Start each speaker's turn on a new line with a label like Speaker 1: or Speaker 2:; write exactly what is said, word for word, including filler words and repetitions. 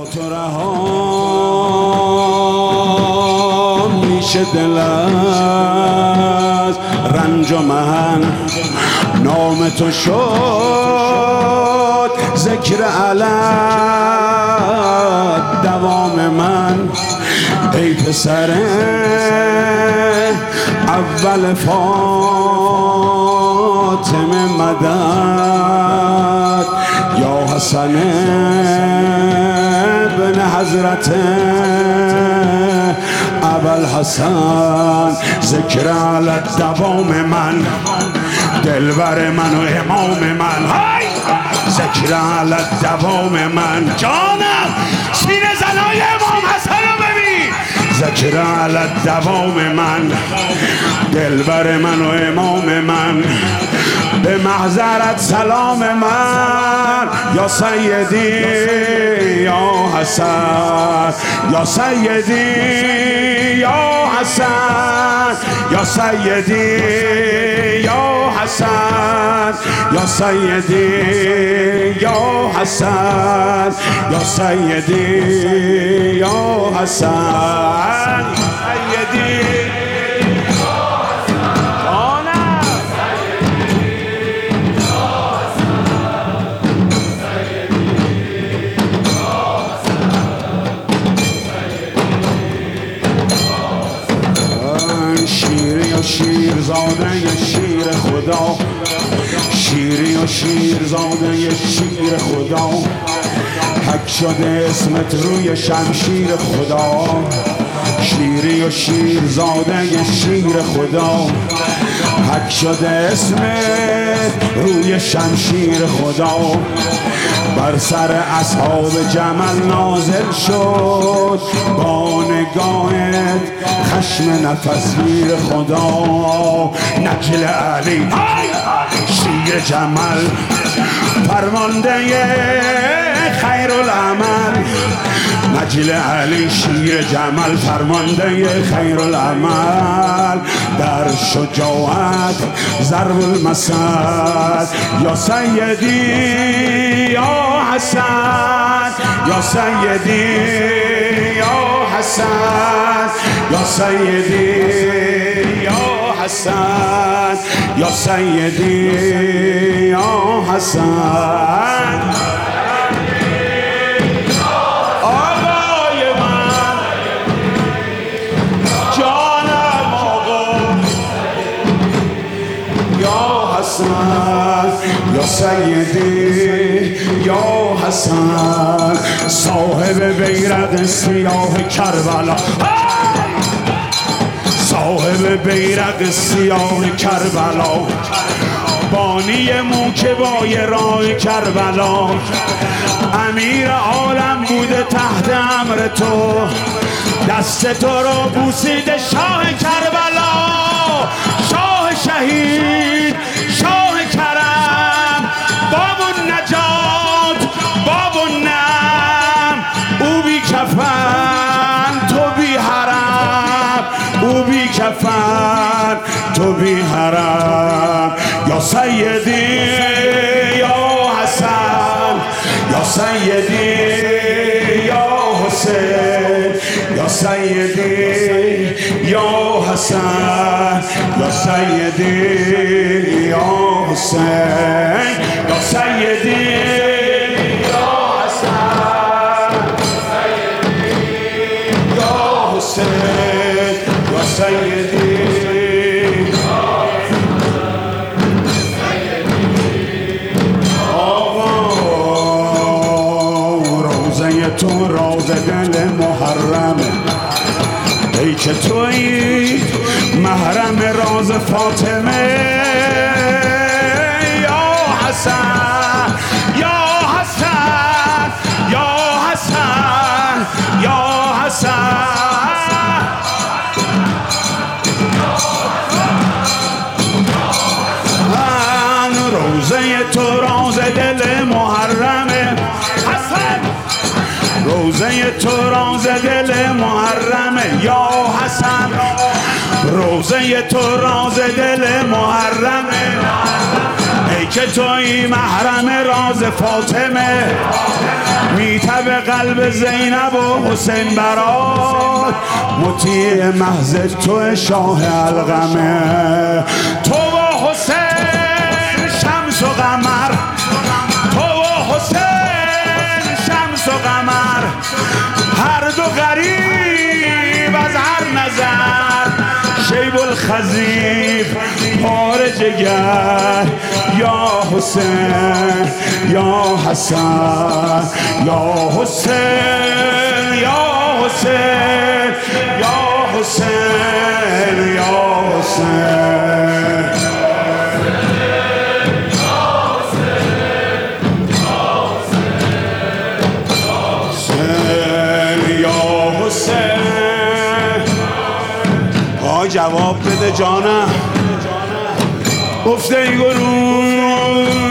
Speaker 1: تو رها میشه دل از رنج و محن، نام تو شد ذکر علت دوام من. ای پسر اول فاطمه مدد، یا حسن ابن حضرت ابوالحسن، ذکر علت دوام من، دلبر من و امام من، های ذکر علت دوام من. جانم سینه زنای امام حسن رو ببین، ذکر علت دوام من، دلبر من و امام من، به محضرت سلام من، یا سیدی یا حسن، یا سیدی یا حسن، یا سیدی یا حسن، یا سیدی یا حسن، یا سیدی یا حسن، سیدی شیر زاده شیر خدا، شیری و شیر زاده شیر خدا، حک شده اسمت روی شمشیر خدا. شیری و شیر زاده شیر خدا، حک شده اسمت روی شمشیر خدا. بر سر اصحاب جمل نازل شد با نگاهت خشم نفسگیر خدا. نجل علی شیر جمل فرمانده خیر العمل، نجل علی شیر جمل فرمانده خیر العمل، در شجاعت ضرب المثل. یا سیدی یا حسن، یا سیدی یا حسن، یا سیدی یا حسن، یا سیدی یا حسن. آقای من جانم آقا، یا حسن، یا سیدی یا حسن، صاحب بیرق سیاه کربلا، صاحب بیرق سیاه کربلا، بانی موکبای راه کربلا، امیر عالم بوده تحت امر تو، دست تو رو بوسیده شاه کربلا. شاه شهید، شاه کرم، باب النجات، باب النعم، او بی کفن تو بی حرم، او بی کفن تو بی حرم. یا سیدی یا حسن، یا سیدی یا حسین، یا سیدی یا حسن، یا سیدی یا حسین، یا سیدی یا حسن، یا حسین، یا سیدی تو راز دل محرمه، ای که تویی محرم راز فاطمه. یا حسن، یا حسن، یا حسن، یا حسن، روزه تو راز دل محرمه. حسن روزه تو راز دل محرمه، یا حسن روزه تو راز دل محرمه. ای که توی محرم راز فاطمه میتب قلب زینب و حسین برات مطیع محض تو شاه القمه تو و حسین شمس و قمر تو و حسین شمس و قمر هر دو غریب از هر نظر شیب الخزیف پار جگر یا حسین یا حسن یا حسین یا حسین یا حسین یا حسین جواب بده جانم گفته ای گروه